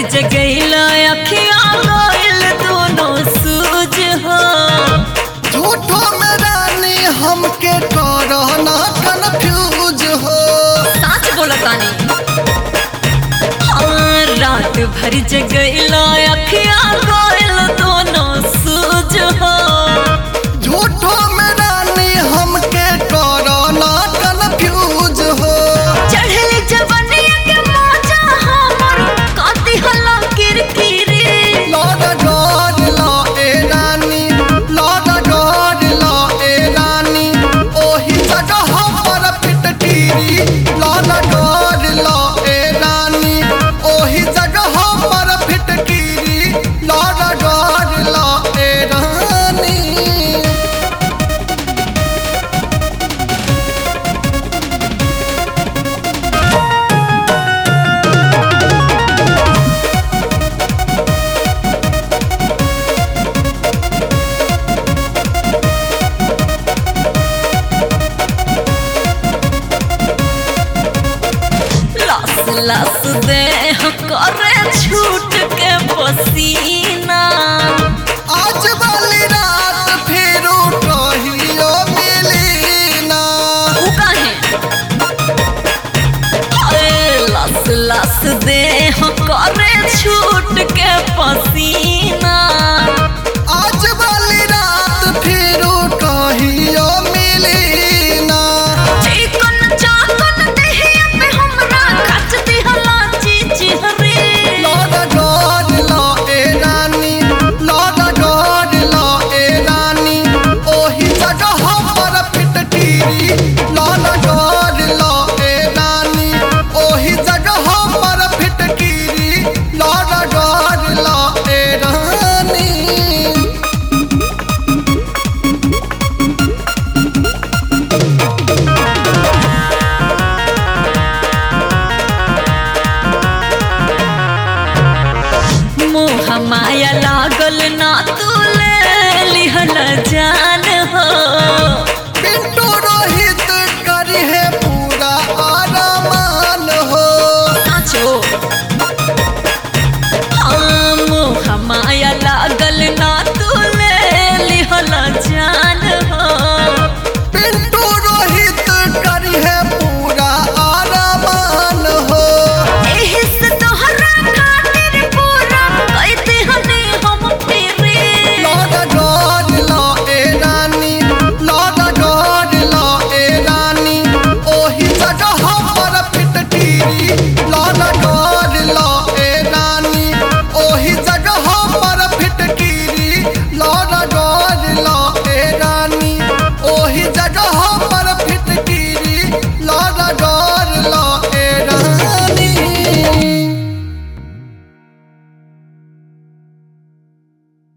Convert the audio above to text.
जगैला अखिया गइल दोनों सूझ हो। झूठो में रानी हमके करना कन्फ्यूज हो। सच बोलतानी हाँ, रात भर जगैला अखिया गइल दोनों सूझ हो। झूठो में रानी हमके करना कन्फ्यूज हो। चढ़ल जवनिया के मौजा हमर काती हला किरकिरी। लौट गौर ला ए रानी, लौट गौर ला ए रानी, ओही जगह पर पिटकीरी। लौट गौर ला ए रानी, ओही जगह पर पिटकीरी। लौट गौर ला ए रानी। लस लस देह करे छूट के पसीना। आज वाली रात फिर कहियो मिली ना। उ काहे अरे लस लस देह करे छूट के पसीना। आज वाली रात फिर कहियो मिली ना। चिकन चाकन देहिया पे हमरा खच दिहला चिचहरी। लौट गौर ला ए रानी, लौट गौर ला ए रानी, ओही जगह पर पिटकीरी। लौट गौर ला ए रानी, ओही जगह पर पिटकीरी। लौट गौर ला ए रानी। मोह माया लागल ना तू ले लिहल जान हो।